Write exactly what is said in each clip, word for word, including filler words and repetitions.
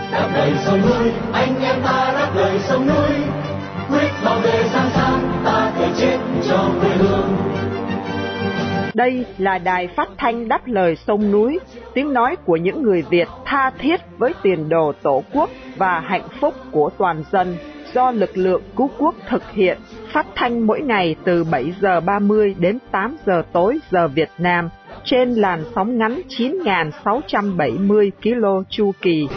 đáp lời sông núi, anh em ta đáp lời sông núi, quyết bảo vệ Giang Sang, ta thể chết cho quê hương. Đây là đài phát thanh đáp lời sông núi, tiếng nói của những người Việt tha thiết với tiền đồ Tổ quốc và hạnh phúc của toàn dân, do lực lượng cứu quốc thực hiện, phát thanh mỗi ngày từ bảy giờ ba mươi đến tám giờ tối giờ Việt Nam, trên làn sóng ngắn chín nghìn sáu trăm bảy mươi ki lô héc chu kỳ.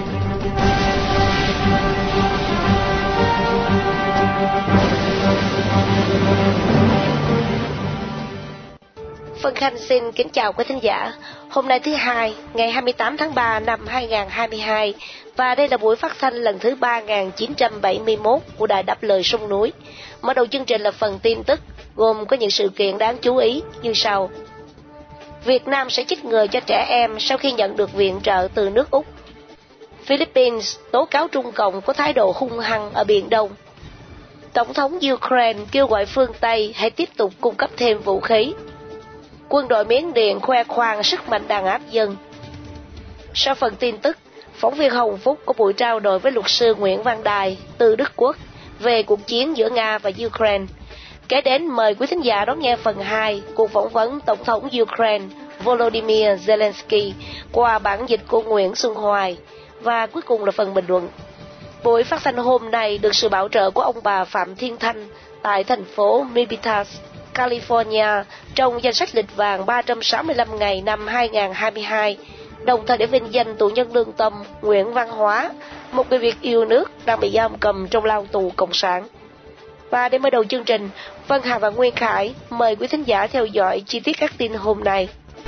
Vân Khanh xin kính chào quý thính giả. Hôm nay thứ hai, ngày hai mươi tám tháng ba năm hai nghìn không trăm hai mươi hai, và đây là buổi phát thanh lần thứ ba nghìn chín trăm bảy mươi mốt của Đài Đáp lời sông núi. Mở đầu chương trình là phần tin tức, gồm có những sự kiện đáng chú ý như sau. Việt Nam sẽ chích ngừa cho trẻ em sau khi nhận được viện trợ từ nước Úc. Philippines tố cáo Trung Cộng có thái độ hung hăng ở Biển Đông. Tổng thống Ukraine kêu gọi phương Tây hãy tiếp tục cung cấp thêm vũ khí. Quân đội Miến Điện khoe khoang sức mạnh đàn áp dân. Sau phần tin tức, phóng viên Hồng Phúc có buổi trao đổi với luật sư Nguyễn Văn Đài từ Đức Quốc về cuộc chiến giữa Nga và Ukraine. Kế đến mời quý thính giả đón nghe phần hai cuộc phỏng vấn Tổng thống Ukraine Volodymyr Zelensky qua bản dịch của Nguyễn Xuân Hoài, và cuối cùng là phần bình luận. Buổi phát thanh hôm nay được sự bảo trợ của ông bà Phạm Thiên Thanh tại thành phố Milpitas, California, trong danh sách lịch vàng ba trăm sáu mươi lăm ngày năm hai nghìn không trăm hai mươi hai, đồng thời để vinh danh tù nhân lương tâm Nguyễn Văn Hóa, một người Việt yêu nước đang bị giam cầm trong lao tù cộng sản. Và để mở đầu chương trình, Vân Hà và Nguyên Khải mời quý thính giả theo dõi chi tiết các tin hôm nay.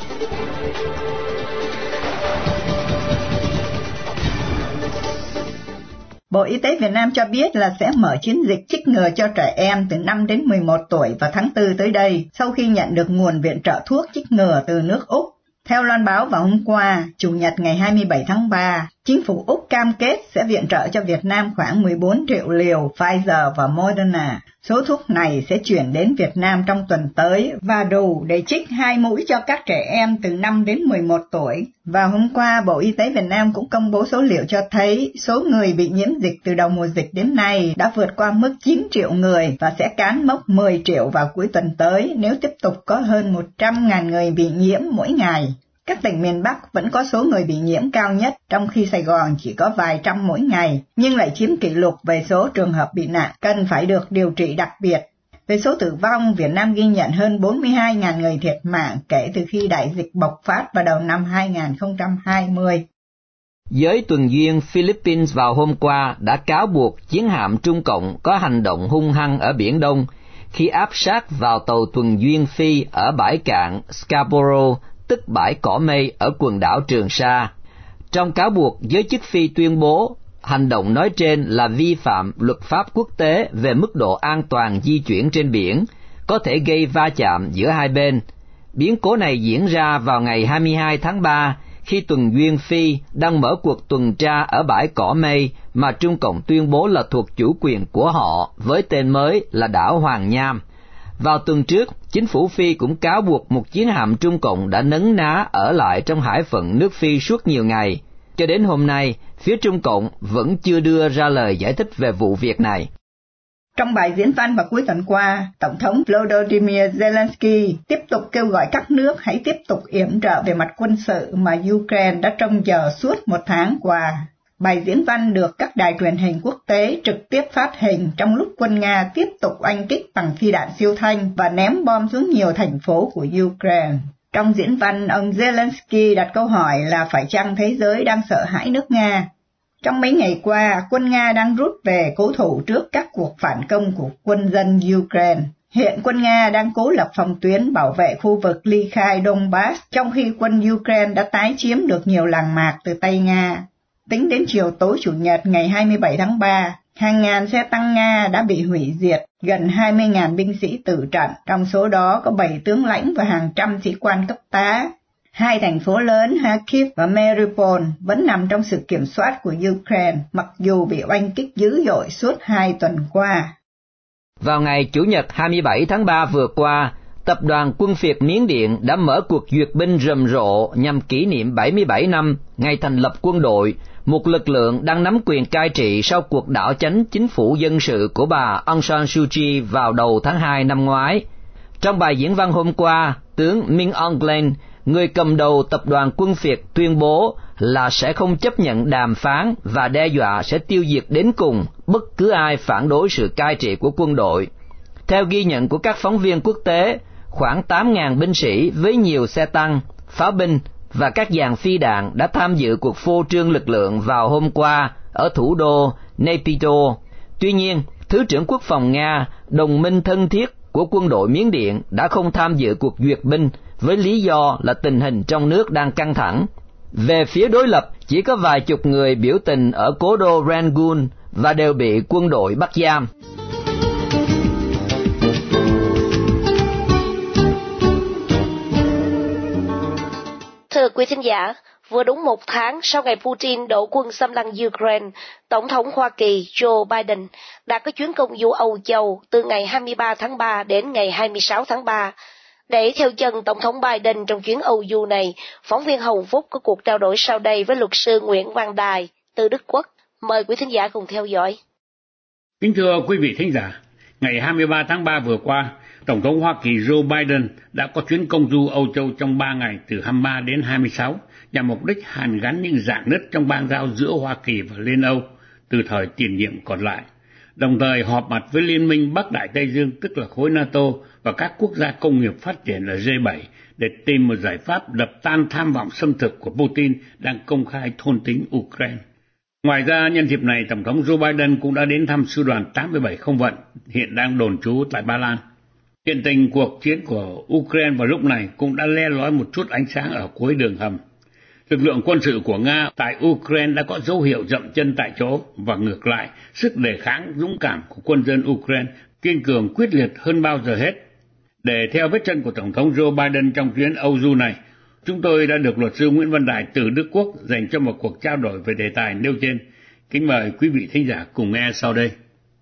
Bộ Y tế Việt Nam cho biết là sẽ mở chiến dịch chích ngừa cho trẻ em từ năm đến mười một tuổi vào tháng tư tới đây, sau khi nhận được nguồn viện trợ thuốc chích ngừa từ nước Úc. Theo loan báo vào hôm qua, Chủ nhật ngày hai mươi bảy tháng ba, chính phủ Úc cam kết sẽ viện trợ cho Việt Nam khoảng mười bốn triệu liều Pfizer và Moderna. Số thuốc này sẽ chuyển đến Việt Nam trong tuần tới và đủ để chích hai mũi cho các trẻ em từ năm đến mười một tuổi. Và hôm qua, Bộ Y tế Việt Nam cũng công bố số liệu cho thấy số người bị nhiễm dịch từ đầu mùa dịch đến nay đã vượt qua mức chín triệu người và sẽ cán mốc mười triệu vào cuối tuần tới nếu tiếp tục có hơn một trăm nghìn người bị nhiễm mỗi ngày. Các tỉnh miền Bắc vẫn có số người bị nhiễm cao nhất, trong khi Sài Gòn chỉ có vài trăm mỗi ngày, nhưng lại chiếm kỷ lục về số trường hợp bị nạn cần phải được điều trị đặc biệt. Về số tử vong, Việt Nam ghi nhận hơn bốn mươi hai nghìn người thiệt mạng kể từ khi đại dịch bộc phát vào đầu năm hai nghìn không trăm hai mươi. Giới tuần duyên Philippines vào hôm qua đã cáo buộc chiến hạm Trung Cộng có hành động hung hăng ở Biển Đông khi áp sát vào tàu tuần duyên Phi ở bãi cạn Scarborough, tức bãi cỏ mây ở quần đảo Trường Sa. Trong cáo buộc, giới chức Phi tuyên bố hành động nói trên là vi phạm luật pháp quốc tế về mức độ an toàn di chuyển trên biển, có thể gây va chạm giữa hai bên. Biến cố này diễn ra vào ngày hai mươi hai tháng ba, khi tuần duyên Phi đang mở cuộc tuần tra ở bãi cỏ mây mà Trung Cộng tuyên bố là thuộc chủ quyền của họ, với tên mới là đảo Hoàng Nham. Vào tuần trước, chính phủ Phi cũng cáo buộc một chiến hạm Trung Cộng đã nấn ná ở lại trong hải phận nước Phi suốt nhiều ngày. Cho đến hôm nay, phía Trung Cộng vẫn chưa đưa ra lời giải thích về vụ việc này. Trong bài diễn văn vào cuối tuần qua, Tổng thống Volodymyr Zelensky tiếp tục kêu gọi các nước hãy tiếp tục yểm trợ về mặt quân sự mà Ukraine đã trông chờ suốt một tháng qua. Bài diễn văn được các đài truyền hình quốc tế trực tiếp phát hình trong lúc quân Nga tiếp tục oanh kích bằng phi đạn siêu thanh và ném bom xuống nhiều thành phố của Ukraine. Trong diễn văn, ông Zelensky đặt câu hỏi là phải chăng thế giới đang sợ hãi nước Nga? Trong mấy ngày qua, quân Nga đang rút về cố thủ trước các cuộc phản công của quân dân Ukraine. Hiện quân Nga đang cố lập phòng tuyến bảo vệ khu vực ly khai Donbass, trong khi quân Ukraine đã tái chiếm được nhiều làng mạc từ tay Nga. Tính đến chiều tối Chủ nhật ngày hai mươi bảy tháng ba, hàng ngàn xe tăng Nga đã bị hủy diệt, gần hai mươi nghìn binh sĩ tử trận, trong số đó có bảy tướng lãnh và hàng trăm sĩ quan cấp tá. Hai thành phố lớn Kharkiv và Mariupol vẫn nằm trong sự kiểm soát của Ukraine, mặc dù bị oanh kích dữ dội suốt hai tuần qua. Vào ngày Chủ nhật hai mươi bảy tháng ba vừa qua, Tập đoàn Quân phiệt Miến Điện đã mở cuộc duyệt binh rầm rộ nhằm kỷ niệm bảy mươi bảy năm ngày thành lập quân đội, một lực lượng đang nắm quyền cai trị sau cuộc đảo chánh chính phủ dân sự của bà Aung San Suu Kyi vào đầu tháng hai năm ngoái. Trong bài diễn văn hôm qua, tướng Min Aung Hlaing, người cầm đầu tập đoàn Quân phiệt, tuyên bố là sẽ không chấp nhận đàm phán và đe dọa sẽ tiêu diệt đến cùng bất cứ ai phản đối sự cai trị của quân đội. Theo ghi nhận của các phóng viên quốc tế, khoảng tám nghìn binh sĩ với nhiều xe tăng, pháo binh và các dàn phi đạn đã tham dự cuộc phô trương lực lượng vào hôm qua ở thủ đô Naypyidaw. Tuy nhiên, Thứ trưởng Quốc phòng Nga, đồng minh thân thiết của quân đội Miến Điện, đã không tham dự cuộc duyệt binh với lý do là tình hình trong nước đang căng thẳng. Về phía đối lập, chỉ có vài chục người biểu tình ở cố đô Rangoon và đều bị quân đội bắt giam. Thưa quý thính giả, vừa đúng một tháng sau ngày Putin đổ quân xâm lăng Ukraine, Tổng thống Hoa Kỳ Joe Biden đã có chuyến công du Âu Châu từ ngày hai mươi ba tháng ba đến ngày hai mươi sáu tháng ba. Để theo chân Tổng thống Biden trong chuyến Âu du này, phóng viên Hồng Phúc có cuộc trao đổi sau đây với luật sư Nguyễn Văn Đài từ Đức Quốc. Mời quý thính giả cùng theo dõi. Kính thưa quý vị thính giả, ngày hai mươi ba tháng ba vừa qua, Tổng thống Hoa Kỳ Joe Biden đã có chuyến công du Âu Châu trong ba ngày từ hai mươi ba đến hai mươi sáu, nhằm mục đích hàn gắn những rạn nứt trong bang giao giữa Hoa Kỳ và Liên Âu từ thời tiền nhiệm còn lại, đồng thời họp mặt với Liên minh Bắc Đại Tây Dương, tức là khối NATO, và các quốc gia công nghiệp phát triển là G bảy để tìm một giải pháp đập tan tham vọng xâm thực của Putin đang công khai thôn tính Ukraine. Ngoài ra, nhân dịp này, Tổng thống Joe Biden cũng đã đến thăm sư đoàn tám mươi bảy không vận hiện đang đồn trú tại Ba Lan. Hiện tình cuộc chiến của Ukraine vào lúc này cũng đã le lói một chút ánh sáng ở cuối đường hầm. Lực lượng quân sự của Nga tại Ukraine đã có dấu hiệu dậm chân tại chỗ, và ngược lại, sức đề kháng dũng cảm của quân dân Ukraine kiên cường quyết liệt hơn bao giờ hết. Để theo vết chân của Tổng thống Joe Biden trong chuyến Âu du này, chúng tôi đã được luật sư Nguyễn Văn Đài từ Đức Quốc dành cho một cuộc trao đổi về đề tài nêu trên. Kính mời quý vị thính giả cùng nghe sau đây.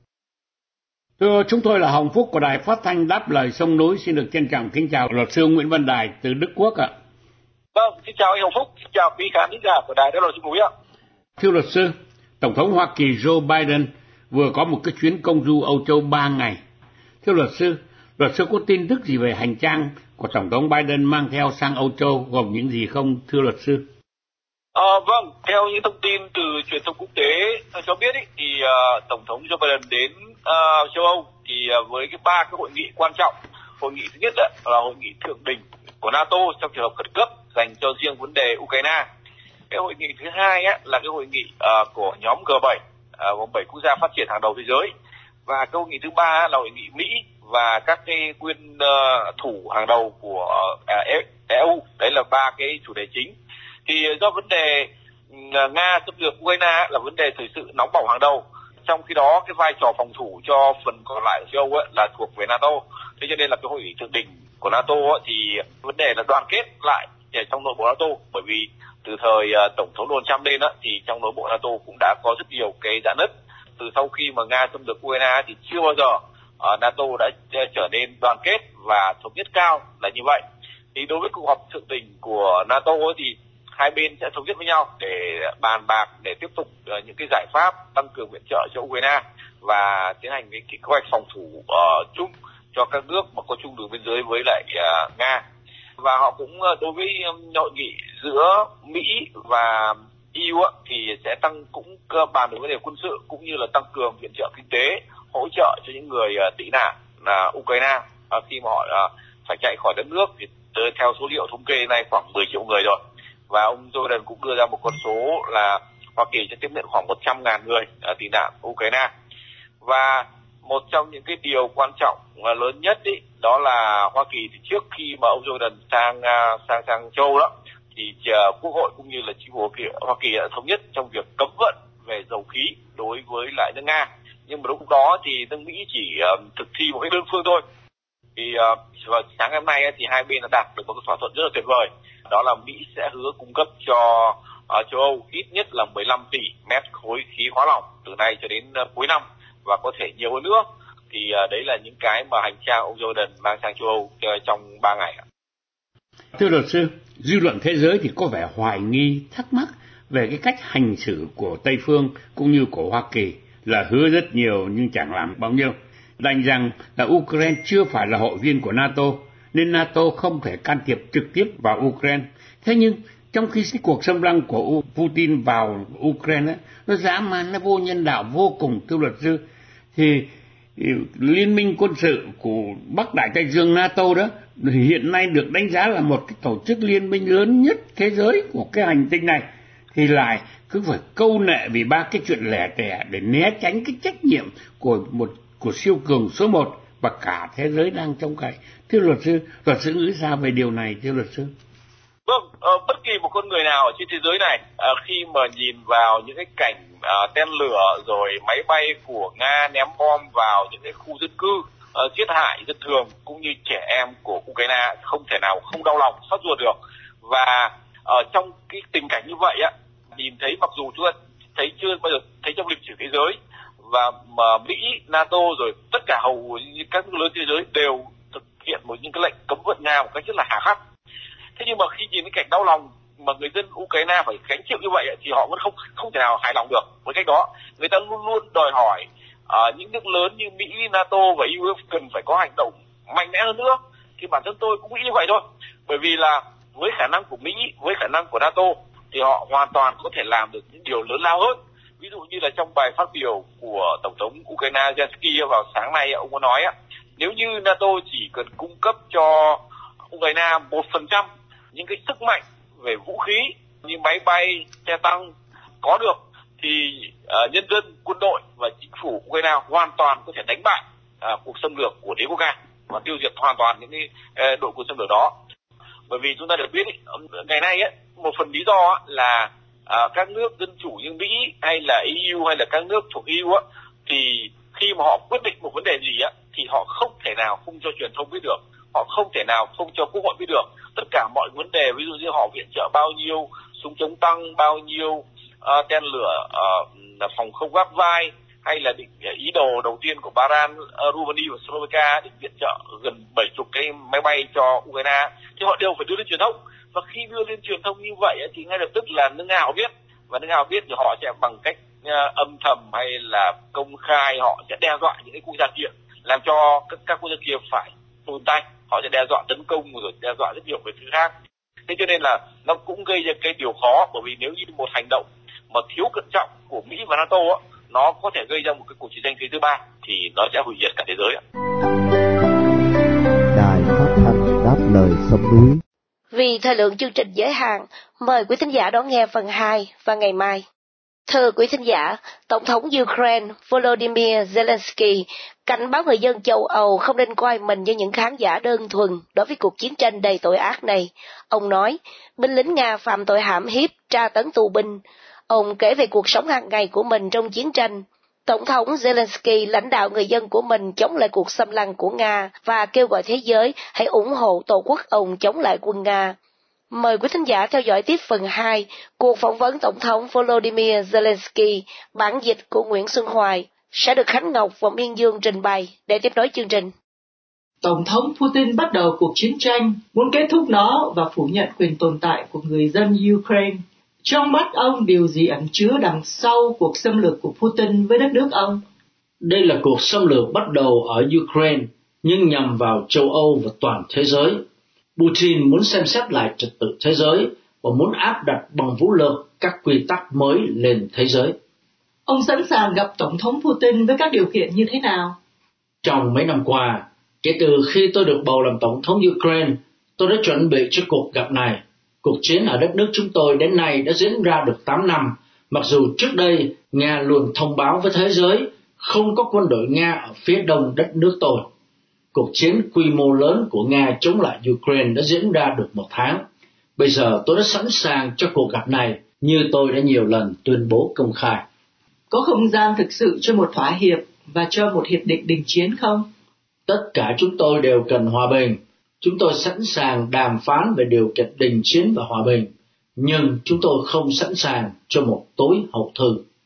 Thưa, chúng tôi là Hồng Phúc của Đài Phát thanh Đáp Lời Sông Núi, xin được trân trọng kính chào luật sư Nguyễn Văn Đài từ Đức Quốc ạ. Vâng, xin chào anh Hồng Phúc, xin chào quý khán giả của Đài Đáp Lời Sông Núi ạ. Thưa luật sư, Tổng thống Hoa Kỳ Joe Biden vừa có một cái chuyến công du Âu Châu ba ngày. Thưa luật sư, luật sư có tin tức gì về hành trang của Tổng thống Biden mang theo sang Âu Châu, gồm những gì không, thưa luật sư? À, vâng, theo những thông tin từ truyền thông quốc tế cho biết ý, thì uh, Tổng thống Joe Biden đến uh, châu Âu thì uh, với cái ba cái hội nghị quan trọng. Hội nghị thứ nhất là, là hội nghị thượng đỉnh của NATO trong trường hợp khẩn cấp dành cho riêng vấn đề Ukraine. Cái hội nghị thứ hai á, là cái hội nghị uh, của nhóm G bảy, uh, gồm bảy quốc gia phát triển hàng đầu thế giới. Và cái hội nghị thứ ba là hội nghị Mỹ và các cái nguyên uh, thủ hàng đầu của uh, e u. Đấy là ba cái chủ đề chính. Thì do vấn đề uh, Nga xâm lược Ukraine là vấn đề thời sự nóng bỏng hàng đầu. Trong khi đó cái vai trò phòng thủ cho phần còn lại của châu Âu ấy, là thuộc về NATO. Thế cho nên là cái hội nghị thượng đỉnh của NATO ấy, thì vấn đề là đoàn kết lại trong nội bộ NATO. Bởi vì từ thời uh, Tổng thống Donald Trump lên á, thì trong nội bộ NATO cũng đã có rất nhiều cái rạn nứt. Từ sau khi mà Nga xâm lược Ukraine thì chưa bao giờ uh, NATO đã trở nên đoàn kết và thống nhất cao là như vậy. Thì đối với cuộc họp thượng đỉnh của NATO ấy, thì hai bên sẽ thống nhất với nhau để bàn bạc để tiếp tục uh, những cái giải pháp tăng cường viện trợ cho Ukraine và tiến hành cái kế hoạch phòng thủ uh, chung cho các nước mà có chung đường biên giới với lại uh, Nga. Và họ cũng uh, đối với um, hội nghị giữa Mỹ và e u uh, thì sẽ tăng cũng uh, bàn về vấn đề quân sự cũng như là tăng cường viện trợ kinh tế, hỗ trợ cho những người uh, tị nạn là uh, Ukraine uh, khi mà họ uh, phải chạy khỏi đất nước. Thì theo số liệu thống kê này khoảng mười triệu người rồi. Và ông Joe Biden cũng đưa ra một con số là Hoa Kỳ sẽ tiếp nhận khoảng một trăm nghìn người uh, tị nạn Ukraine. Và một trong những cái điều quan trọng uh, lớn nhất ý, đó là Hoa Kỳ thì trước khi mà ông Joe Biden sang uh, sang sang châu đó thì uh, Quốc hội cũng như là chính phủ Hoa Kỳ đã thống nhất trong việc cấm vận về dầu khí đối với lại nước Nga. Nhưng mà lúc đó thì nước Mỹ chỉ uh, thực thi một cái đơn phương thôi. Thì uh, sáng hôm nay thì hai bên đã đạt được một cái thỏa thuận rất là tuyệt vời. Đó là Mỹ sẽ hứa cung cấp cho uh, châu Âu ít nhất là mười lăm tỷ mét khối khí hóa lỏng từ nay cho đến uh, cuối năm và có thể nhiều hơn nữa. Thì uh, đấy là những cái mà hành trang ông Joe Biden mang sang châu Âu uh, trong ba ngày. Thưa luật sư, dư luận thế giới thì có vẻ hoài nghi, thắc mắc về cái cách hành xử của Tây phương cũng như của Hoa Kỳ, là hứa rất nhiều nhưng chẳng làm bao nhiêu. Đành rằng là Ukraine chưa phải là hội viên của NATO, nên NATO không thể can thiệp trực tiếp vào Ukraine. Thế nhưng trong khi cái cuộc xâm lăng của Putin vào Ukraine, nó dã man, nó vô nhân đạo vô cùng, thưa luật sư, thì Liên minh quân sự của Bắc Đại Tây Dương NATO đó hiện nay được đánh giá là một cái tổ chức liên minh lớn nhất thế giới của cái hành tinh này, thì lại cứ phải câu nệ vì ba cái chuyện lẻ tẻ để né tránh cái trách nhiệm của một của siêu cường số một và cả thế giới đang trông cậy. Thưa luật sư, luật sư nghĩ sao về điều này, thưa luật sư? Vâng, uh, bất kỳ một con người nào ở trên thế giới này uh, khi mà nhìn vào những cái cảnh uh, tên lửa rồi máy bay của Nga ném bom vào những cái khu dân cư, uh, giết hại dân thường cũng như trẻ em của Ukraine, không thể nào không đau lòng, xót ruột được. Và uh, trong cái tình cảnh như vậy á, nhìn thấy mặc dù chúng ta thấy chưa bao giờ thấy trong lịch sử thế giới, và mà Mỹ, NATO rồi tất cả hầu như các nước lớn thế giới đều thực hiện một những cái lệnh cấm vận Nga một cách rất là hà khắc. Thế nhưng mà khi nhìn cái cảnh đau lòng mà người dân Ukraine phải gánh chịu như vậy thì họ vẫn không không thể nào hài lòng được với cách đó. Người ta luôn luôn đòi hỏi uh, những nước lớn như Mỹ, NATO và e u cần phải có hành động mạnh mẽ hơn nữa. Thì bản thân tôi cũng nghĩ như vậy thôi. Bởi vì là với khả năng của Mỹ, với khả năng của NATO thì họ hoàn toàn có thể làm được những điều lớn lao hơn. Ví dụ như là trong bài phát biểu của Tổng thống Ukraine Zelensky vào sáng nay, ông có nói á, nếu như NATO chỉ cần cung cấp cho Ukraine một phần trăm những cái sức mạnh về vũ khí như máy bay, xe tăng có được thì uh, nhân dân, quân đội và chính phủ Ukraine hoàn toàn có thể đánh bại uh, cuộc xâm lược của đế quốc Nga và tiêu diệt hoàn toàn những cái uh, đội quân xâm lược đó. Bởi vì chúng ta được biết ý, ngày nay ấy, một phần lý do là uh, các nước dân chủ như Mỹ hay là e u hay là các nước thuộc e u á, thì khi mà họ quyết định một vấn đề gì á thì họ không thể nào không cho truyền thông biết được, họ không thể nào không cho quốc hội biết được tất cả mọi vấn đề, ví dụ như họ viện trợ bao nhiêu súng chống tăng, bao nhiêu uh, tên lửa uh, phòng không gắp vai, hay là định uh, ý đồ đầu tiên của Ba Lan, uh, Romania và Slovakia định viện trợ gần bảy mươi cái máy bay cho Ukraine, thì họ đều phải đưa lên truyền thông. Và khi đưa lên truyền thông như vậy thì ngay lập tức là nước Nga họ biết, và nước Nga họ biết thì họ sẽ bằng cách uh, âm thầm hay là công khai họ sẽ đe dọa những cái quốc gia kia, làm cho các, các quốc gia kia phải tồn tay, họ sẽ đe dọa tấn công rồi đe dọa rất nhiều về thứ khác. Thế cho nên là nó cũng gây ra cái điều khó, bởi vì nếu như một hành động mà thiếu cẩn trọng của Mỹ và NATO á, nó có thể gây ra một cái cuộc chiến tranh thế thứ ba thì nó sẽ hủy diệt cả thế giới ạ. Đài phát thanh đáp lời sông núi. Vì thời lượng chương trình giới hạn, mời quý thính giả đón nghe phần hai vào ngày mai. Thưa quý thính giả, Tổng thống Ukraine Volodymyr Zelensky cảnh báo người dân châu Âu không nên coi mình như những khán giả đơn thuần đối với cuộc chiến tranh đầy tội ác này. Ông nói, binh lính Nga phạm tội hãm hiếp, tra tấn tù binh. Ông kể về cuộc sống hàng ngày của mình trong chiến tranh. Tổng thống Zelensky lãnh đạo người dân của mình chống lại cuộc xâm lăng của Nga và kêu gọi thế giới hãy ủng hộ tổ quốc ông chống lại quân Nga. Mời quý thính giả theo dõi tiếp phần hai, cuộc phỏng vấn Tổng thống Volodymyr Zelensky, bản dịch của Nguyễn Xuân Hoài, sẽ được Khánh Ngọc và Miên Dương trình bày để tiếp nối chương trình. Tổng thống Putin bắt đầu cuộc chiến tranh, muốn kết thúc nó và phủ nhận quyền tồn tại của người dân Ukraine. Trong mắt ông, điều gì ẩn chứa đằng sau cuộc xâm lược của Putin với đất nước ông? Đây là cuộc xâm lược bắt đầu ở Ukraine, nhưng nhằm vào châu Âu và toàn thế giới. Putin muốn xem xét lại trật tự thế giới và muốn áp đặt bằng vũ lực các quy tắc mới lên thế giới. Ông sẵn sàng gặp Tổng thống Putin với các điều kiện như thế nào? Trong mấy năm qua, kể từ khi tôi được bầu làm Tổng thống Ukraine, tôi đã chuẩn bị cho cuộc gặp này. Cuộc chiến ở đất nước chúng tôi đến nay đã diễn ra được tám năm, mặc dù trước đây Nga luôn thông báo với thế giới không có quân đội Nga ở phía đông đất nước tôi. Cuộc chiến quy mô lớn của Nga chống lại Ukraine đã diễn ra được một tháng. Bây giờ tôi đã sẵn sàng cho cuộc gặp này, như tôi đã nhiều lần tuyên bố công khai. Có không gian thực sự cho một thỏa hiệp và cho một hiệp định đình chiến không? Tất cả chúng tôi đều cần hòa bình. Chúng tôi sẵn sàng đàm phán về điều kiện đình chiến và hòa bình, nhưng chúng tôi không sẵn sàng cho một tối hậu thư.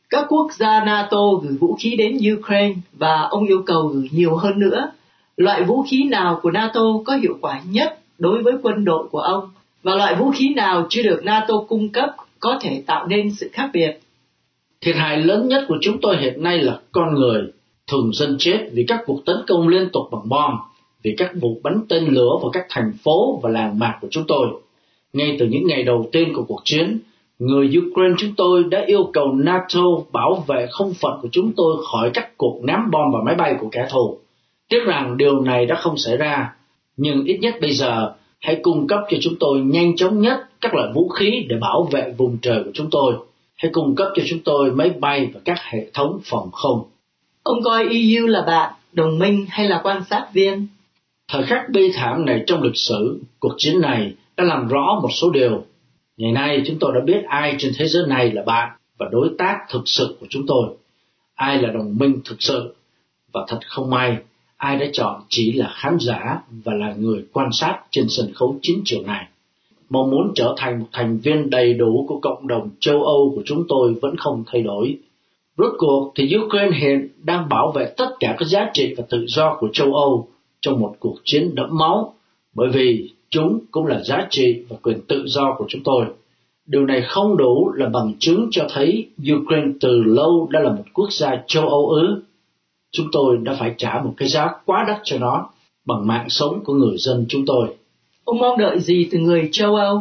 Các quốc gia NATO gửi vũ khí đến Ukraine và ông yêu cầu gửi nhiều hơn nữa. Loại vũ khí nào của NATO có hiệu quả nhất đối với quân đội của ông và loại vũ khí nào chưa được NATO cung cấp có thể tạo nên sự khác biệt? Thiệt hại lớn nhất của chúng tôi hiện nay là con người, thường dân chết vì các cuộc tấn công liên tục bằng bom, vì các vụ bắn tên lửa vào các thành phố và làng mạc của chúng tôi. Ngay từ những ngày đầu tiên của cuộc chiến, người Ukraine chúng tôi đã yêu cầu NATO bảo vệ không phận của chúng tôi khỏi các cuộc ném bom vào máy bay của kẻ thù. Tiếc rằng điều này đã không xảy ra, nhưng ít nhất bây giờ hãy cung cấp cho chúng tôi nhanh chóng nhất các loại vũ khí để bảo vệ vùng trời của chúng tôi. Hãy cung cấp cho chúng tôi máy bay và các hệ thống phòng không. Ông coi e u là bạn, đồng minh hay là quan sát viên? Thời khắc bi thảm này trong lịch sử, cuộc chiến này đã làm rõ một số điều. Ngày nay chúng tôi đã biết ai trên thế giới này là bạn và đối tác thực sự của chúng tôi, ai là đồng minh thực sự, và thật không may, ai đã chọn chỉ là khán giả và là người quan sát trên sân khấu chiến trường này. Mong muốn trở thành một thành viên đầy đủ của cộng đồng châu Âu của chúng tôi vẫn không thay đổi. Rốt cuộc thì Ukraine hiện đang bảo vệ tất cả các giá trị và tự do của châu Âu trong một cuộc chiến đẫm máu, bởi vì chúng cũng là giá trị và quyền tự do của chúng tôi. Điều này không đủ là bằng chứng cho thấy Ukraine từ lâu đã là một quốc gia châu Âu ư? Chúng tôi đã phải trả một cái giá quá đắt cho nó bằng mạng sống của người dân chúng tôi. Ông mong đợi gì từ người châu Âu?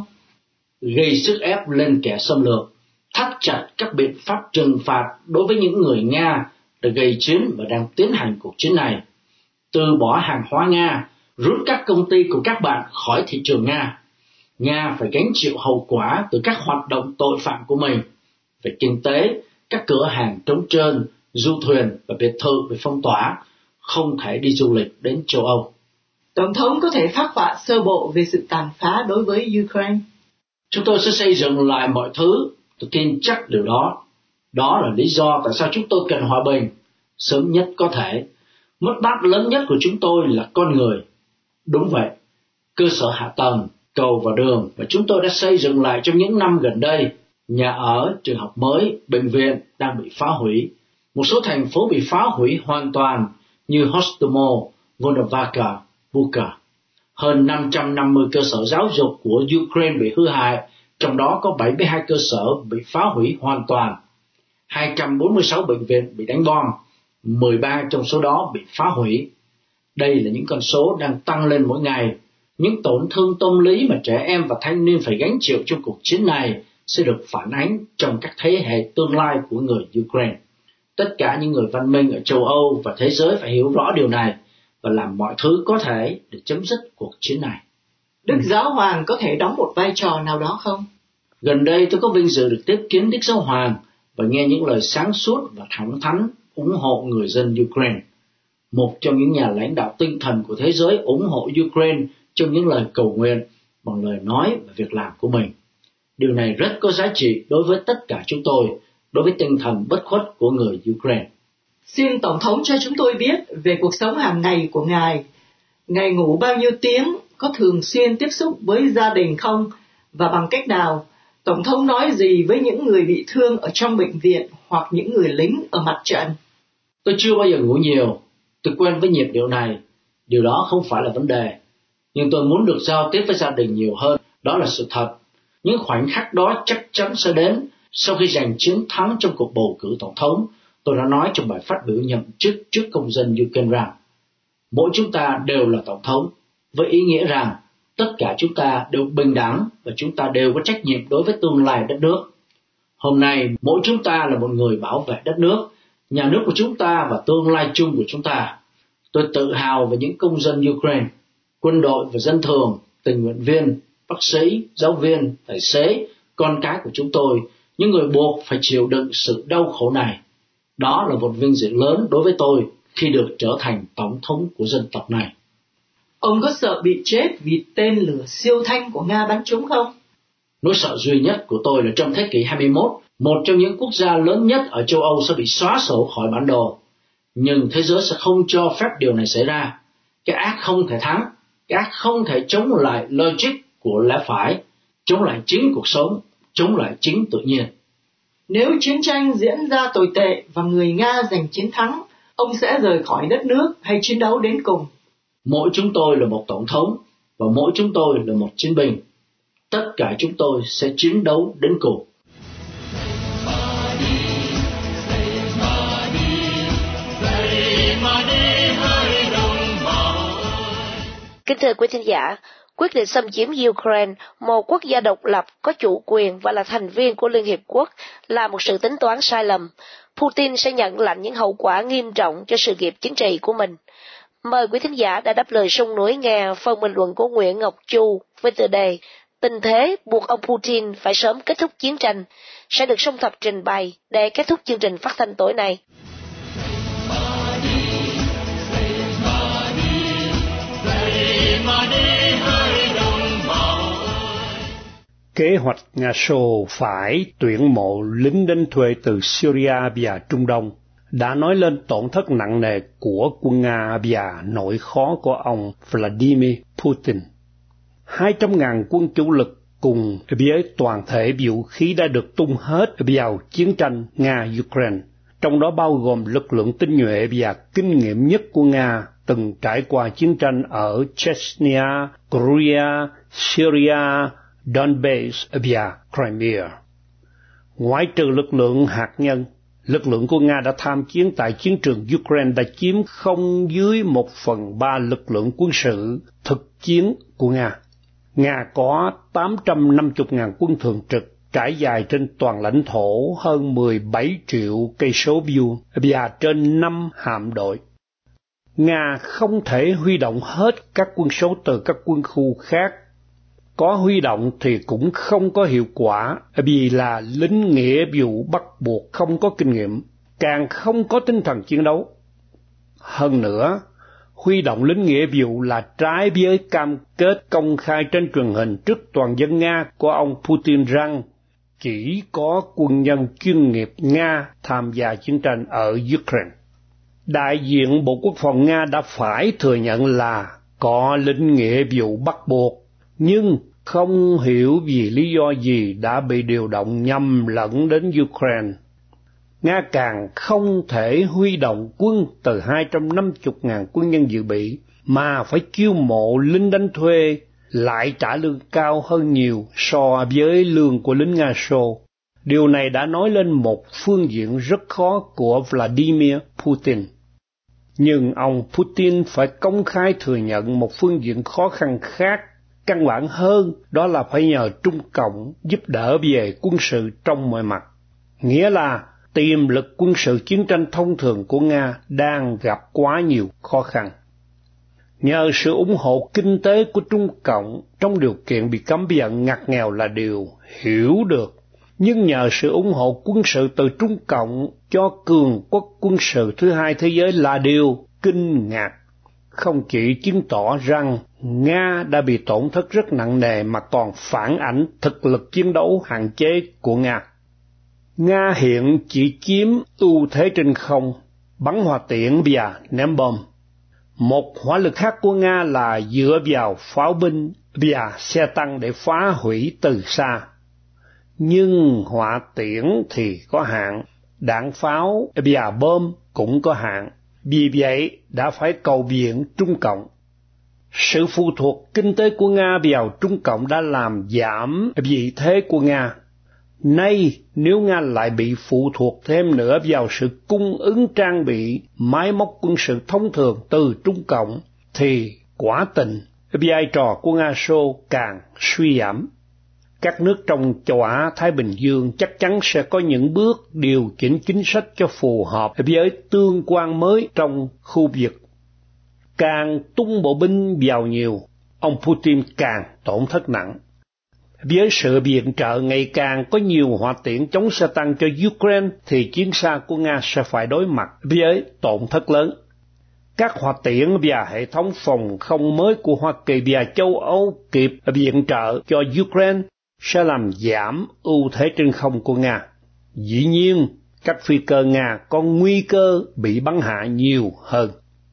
Gây sức ép lên kẻ xâm lược, thắt chặt các biện pháp trừng phạt đối với những người Nga đã gây chiến và đang tiến hành cuộc chiến này, từ bỏ hàng hóa Nga, rút các công ty của các bạn khỏi thị trường Nga. Nga phải gánh chịu hậu quả từ các hoạt động tội phạm của mình. Về kinh tế, các cửa hàng trống trơn, du thuyền và biệt thự bị phong tỏa, không thể đi du lịch đến châu Âu. Tổng thống có thể phác họa sơ bộ về sự tàn phá đối với Ukraine. Chúng tôi sẽ xây dựng lại mọi thứ, tôi tin chắc điều đó. Đó là lý do tại sao chúng tôi cần hòa bình, sớm nhất có thể. Mất mát lớn nhất của chúng tôi là con người. Đúng vậy, cơ sở hạ tầng, cầu và đường mà chúng tôi đã xây dựng lại trong những năm gần đây, nhà ở, trường học mới, bệnh viện đang bị phá hủy. Một số thành phố bị phá hủy hoàn toàn như Hostomel, Volnovakha, Bucha. Hơn năm trăm năm mươi cơ sở giáo dục của Ukraine bị hư hại, trong đó có bảy mươi hai cơ sở bị phá hủy hoàn toàn. hai trăm bốn mươi sáu bệnh viện bị đánh bom, mười ba trong số đó bị phá hủy. Đây là những con số đang tăng lên mỗi ngày. Những tổn thương tâm lý mà trẻ em và thanh niên phải gánh chịu trong cuộc chiến này sẽ được phản ánh trong các thế hệ tương lai của người Ukraine. Tất cả những người văn minh ở châu Âu và thế giới phải hiểu rõ điều này và làm mọi thứ có thể để chấm dứt cuộc chiến này. Đức Giáo Hoàng có thể đóng một vai trò nào đó không? Gần đây tôi có vinh dự được tiếp kiến Đức Giáo Hoàng và nghe những lời sáng suốt và thẳng thắn ủng hộ người dân Ukraine. Một trong những nhà lãnh đạo tinh thần của thế giới ủng hộ Ukraine trong những lời cầu nguyện bằng lời nói và việc làm của mình. Điều này rất có giá trị đối với tất cả chúng tôi, đối với tinh thần bất khuất của người Ukraine. Xin Tổng thống cho chúng tôi biết về cuộc sống hàng ngày của Ngài. Ngài ngủ bao nhiêu tiếng, có thường xuyên tiếp xúc với gia đình không, và bằng cách nào? Tổng thống nói gì với những người bị thương ở trong bệnh viện hoặc những người lính ở mặt trận? Tôi chưa bao giờ ngủ nhiều, tôi quen với nhịp điệu này. Điều đó không phải là vấn đề. Nhưng tôi muốn được giao tiếp với gia đình nhiều hơn, đó là sự thật. Những khoảnh khắc đó chắc chắn sẽ đến. Sau khi giành chiến thắng trong cuộc bầu cử tổng thống, tôi đã nói trong bài phát biểu nhậm chức trước công dân Ukraine rằng mỗi chúng ta đều là tổng thống, với ý nghĩa rằng tất cả chúng ta đều bình đẳng và chúng ta đều có trách nhiệm đối với tương lai đất nước. Hôm nay, mỗi chúng ta là một người bảo vệ đất nước, nhà nước của chúng ta và tương lai chung của chúng ta. Tôi tự hào về những công dân Ukraine, quân đội và dân thường, tình nguyện viên, bác sĩ, giáo viên, tài xế, con cái của chúng tôi, những người buộc phải chịu đựng sự đau khổ này. Đó là một vinh dự lớn đối với tôi khi được trở thành tổng thống của dân tộc này. Ông có sợ bị chết vì tên lửa siêu thanh của Nga bắn trúng không? Nỗi sợ duy nhất của tôi là trong thế kỷ hai mươi mốt, một trong những quốc gia lớn nhất ở châu Âu sẽ bị xóa sổ khỏi bản đồ. Nhưng thế giới sẽ không cho phép điều này xảy ra. Cái ác không thể thắng, cái ác không thể chống lại logic của lẽ phải, chống lại chính cuộc sống, chống lại chính tự nhiên. Nếu chiến tranh diễn ra tồi tệ và người Nga giành chiến thắng, ông sẽ rời khỏi đất nước hay chiến đấu đến cùng? Mỗi chúng tôi là một tổng thống và mỗi chúng tôi là một chiến binh. Tất cả chúng tôi sẽ chiến đấu đến cùng. Kính thưa quý thính giả, quyết định xâm chiếm Ukraine, một quốc gia độc lập có chủ quyền và là thành viên của Liên Hiệp Quốc, là một sự tính toán sai lầm. Putin sẽ nhận lãnh những hậu quả nghiêm trọng cho sự nghiệp chính trị của mình. Mời quý thính giả đã đáp lời sông núi nghe phần bình luận của Nguyễn Ngọc Chu với tựa đề Tình thế buộc ông Putin phải sớm kết thúc chiến tranh, sẽ được song thập trình bày để kết thúc chương trình phát thanh tối nay. Kế hoạch Nga Xô phải tuyển mộ lính đánh thuê từ Syria và Trung Đông đã nói lên tổn thất nặng nề của quân Nga và nỗi khó của ông Vladimir Putin. Hai trăm ngàn quân chủ lực cùng với toàn thể vũ khí đã được tung hết vào chiến tranh Nga-Ukraine, trong đó bao gồm lực lượng tinh nhuệ và kinh nghiệm nhất của Nga từng trải qua chiến tranh ở Chechnya, Georgia, Syria, Donbass và Crimea. Ngoại trừ lực lượng hạt nhân, lực lượng của Nga đã tham chiến tại chiến trường Ukraine đã chiếm không dưới một phần ba lực lượng quân sự thực chiến của Nga. Nga có tám trăm năm mươi ngàn quân thường trực trải dài trên toàn lãnh thổ hơn mười bảy triệu cây số vuông và trên năm hạm đội. Nga không thể huy động hết các quân số từ các quân khu khác. Có huy động thì cũng không có hiệu quả vì là lính nghĩa vụ bắt buộc không có kinh nghiệm, càng không có tinh thần chiến đấu. Hơn nữa, huy động lính nghĩa vụ là trái với cam kết công khai trên truyền hình trước toàn dân Nga của ông Putin rằng chỉ có quân nhân chuyên nghiệp Nga tham gia chiến tranh ở Ukraine. Đại diện Bộ Quốc phòng Nga đã phải thừa nhận là có lính nghĩa vụ bắt buộc, nhưng không hiểu vì lý do gì đã bị điều động nhầm lẫn đến Ukraine. Nga càng không thể huy động quân từ hai trăm năm mươi ngàn quân nhân dự bị, mà phải chiêu mộ lính đánh thuê, lại trả lương cao hơn nhiều so với lương của lính Nga Xô. Điều này đã nói lên một phương diện rất khó của Vladimir Putin. Nhưng ông Putin phải công khai thừa nhận một phương diện khó khăn khác, căn bản hơn, đó là phải nhờ Trung Cộng giúp đỡ về quân sự trong mọi mặt. Nghĩa là tiềm lực quân sự chiến tranh thông thường của Nga đang gặp quá nhiều khó khăn. Nhờ sự ủng hộ kinh tế của Trung Cộng trong điều kiện bị cấm vận ngặt nghèo là điều hiểu được, nhưng nhờ sự ủng hộ quân sự từ Trung Cộng cho cường quốc quân sự thứ hai thế giới là điều kinh ngạc. Không chỉ chứng tỏ rằng Nga đã bị tổn thất rất nặng nề mà còn phản ảnh thực lực chiến đấu hạn chế của Nga. Nga hiện chỉ chiếm ưu thế trên không, bắn hỏa tiễn và ném bom. Một hỏa lực khác của Nga là dựa vào pháo binh và xe tăng để phá hủy từ xa. Nhưng hỏa tiễn thì có hạn, đạn pháo và bom cũng có hạn. Vì vậy đã phải cầu viện Trung Cộng. Sự phụ thuộc kinh tế của Nga vào Trung Cộng đã làm giảm vị thế của Nga. Nay nếu Nga lại bị phụ thuộc thêm nữa vào sự cung ứng trang bị, máy móc quân sự thông thường từ Trung Cộng, thì quả tình vai trò của Nga Xô càng suy giảm. Các nước trong châu Á Thái Bình Dương chắc chắn sẽ có những bước điều chỉnh chính sách cho phù hợp với tương quan mới trong khu vực. Càng tung bộ binh vào nhiều, ông Putin càng tổn thất nặng. Với sự viện trợ ngày càng có nhiều hỏa tiễn chống xe tăng cho Ukraine thì chiến xa của Nga sẽ phải đối mặt với tổn thất lớn. Các hỏa tiễn và hệ thống phòng không mới của Hoa Kỳ và châu Âu kịp viện trợ cho Ukraine sẽ làm giảm ưu thế trên không của Nga. Dĩ nhiên, các phi cơ Nga có nguy cơ bị bắn hạ nhiều hơn.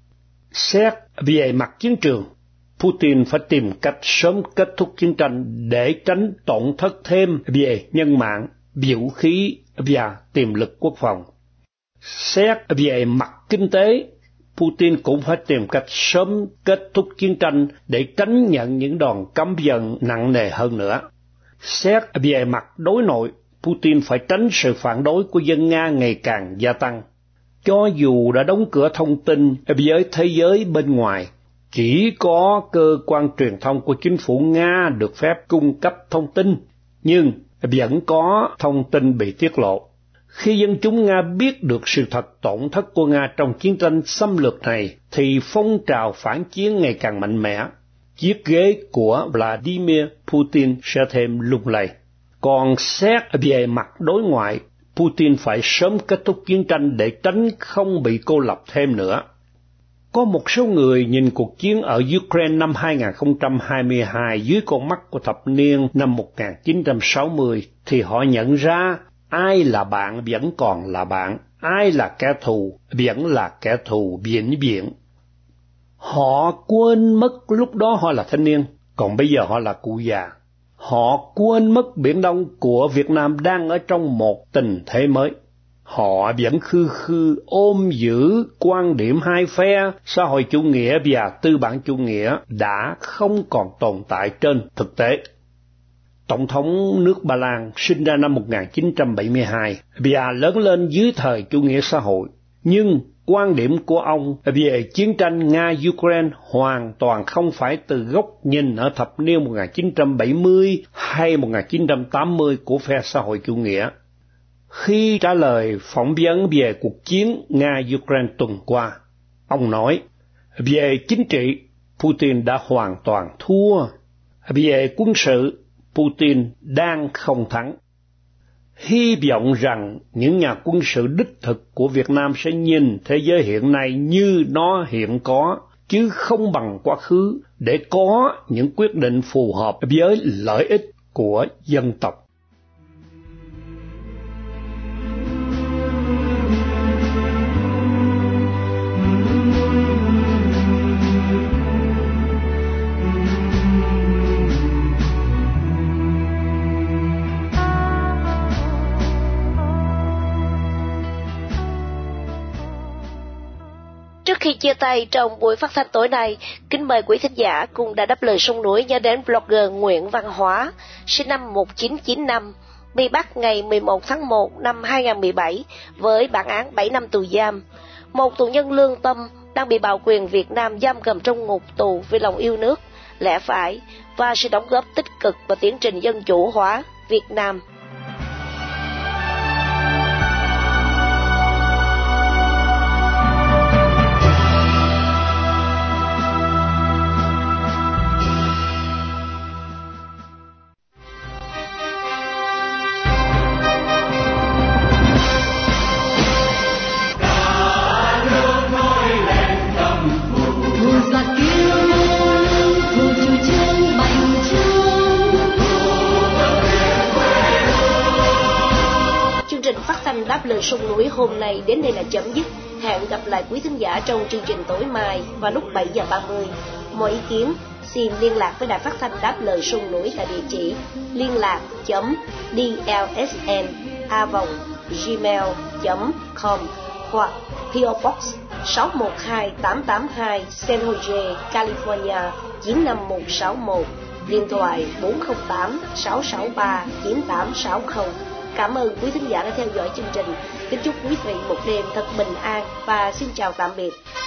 Xét về mặt chiến trường, Putin phải tìm cách sớm kết thúc chiến tranh để tránh tổn thất thêm về nhân mạng, vũ khí và tiềm lực quốc phòng. Xét về mặt kinh tế, Putin cũng phải tìm cách sớm kết thúc chiến tranh để tránh nhận những đòn cấm vận nặng nề hơn nữa. Xét về mặt đối nội, Putin phải tránh sự phản đối của dân Nga ngày càng gia tăng. Cho dù đã đóng cửa thông tin với thế giới bên ngoài, chỉ có cơ quan truyền thông của chính phủ Nga được phép cung cấp thông tin, nhưng vẫn có thông tin bị tiết lộ. Khi dân chúng Nga biết được sự thật tổn thất của Nga trong chiến tranh xâm lược này, thì phong trào phản chiến ngày càng mạnh mẽ. Chiếc ghế của Vladimir Putin sẽ thêm lung lay. Còn xét về mặt đối ngoại, Putin phải sớm kết thúc chiến tranh để tránh không bị cô lập thêm nữa. Có một số người nhìn cuộc chiến ở Ukraine năm hai không hai hai dưới con mắt của thập niên năm một nghìn chín trăm sáu mươi, thì họ nhận ra ai là bạn vẫn còn là bạn, ai là kẻ thù vẫn là kẻ thù vĩnh viễn. Họ quên mất lúc đó họ là thanh niên, còn bây giờ họ là cụ già. Họ quên mất Biển Đông của Việt Nam đang ở trong một tình thế mới. Họ vẫn khư khư ôm giữ quan điểm hai phe, xã hội chủ nghĩa và tư bản chủ nghĩa đã không còn tồn tại trên thực tế. Tổng thống nước Ba Lan sinh ra năm một nghìn chín trăm bảy mươi hai và lớn lên dưới thời chủ nghĩa xã hội, nhưng quan điểm của ông về chiến tranh Nga-Ukraine hoàn toàn không phải từ góc nhìn ở thập niên một nghìn chín trăm bảy mươi hay một nghìn chín trăm tám mươi của phe xã hội chủ nghĩa. Khi trả lời phỏng vấn về cuộc chiến Nga-Ukraine tuần qua, ông nói, về chính trị, Putin đã hoàn toàn thua. Về quân sự, Putin đang không thắng. Hy vọng rằng những nhà quân sự đích thực của Việt Nam sẽ nhìn thế giới hiện nay như nó hiện có, chứ không bằng quá khứ, để có những quyết định phù hợp với lợi ích của dân tộc. Trước khi chia tay trong buổi phát thanh tối nay, kính mời quý thính giả cùng đã đáp lời sông núi nhớ đến blogger Nguyễn Văn Hóa, sinh năm một nghìn chín trăm chín mươi lăm, bị bắt ngày mười một tháng một năm hai nghìn không trăm mười bảy với bản án bảy năm tù giam. Một tù nhân lương tâm đang bị bạo quyền Việt Nam giam cầm trong ngục tù vì lòng yêu nước, lẽ phải và sự đóng góp tích cực vào tiến trình dân chủ hóa Việt Nam. Đáp lời sông núi hôm nay đến đây là chấm dứt. Hẹn gặp lại quý thính giả trong chương trình tối mai vào lúc bảy giờ ba mươi. Mọi ý kiến xin liên lạc với đài phát thanh Đáp lời sông núi tại địa chỉ liên lạc chấm dsn a vòng gmail chấm com hoặc pê ô Box sáu một hai tám tám hai San Jose, California chín năm một sáu một, điện thoại bốn không tám sáu sáu ba chín tám sáu không. Cảm ơn quý thính giả đã theo dõi chương trình. Kính chúc quý vị một đêm thật bình an và xin chào tạm biệt.